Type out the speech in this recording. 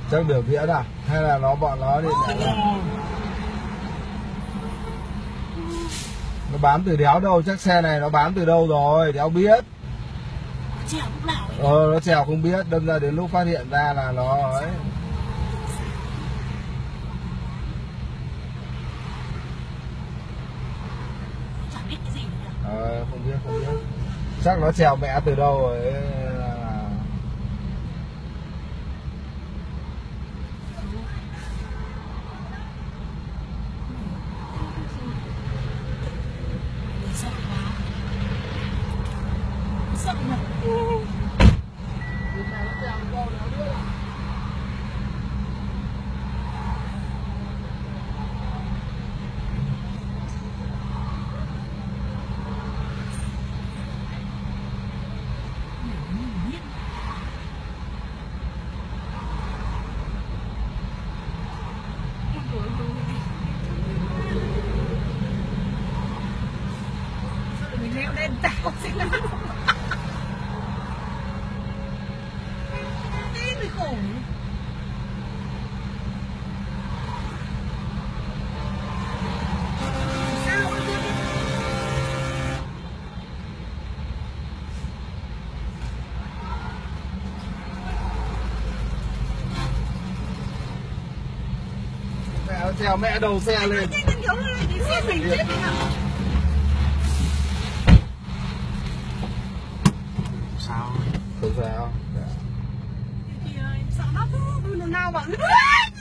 Chắc biểu diễn à? Hay là bọn nó đi nó bán từ đéo đâu, chắc xe này nó bán từ đâu rồi, đéo biết. Trèo lúc nào ấy. Nó trèo không biết, đâm ra đến lúc phát hiện ra là nó ấy. Chẳng biết cái gì nữa. Không biết. Chắc nó trèo mẹ từ đâu rồi ấy. Sợ nhỉ. Mình leo lên tao sẽ làm thế mới khổ. Sao Mẹ nó trèo mẹ đầu xe lên. Sao? Không sao. Kìa, em sợ lắm. Đừng nào bảo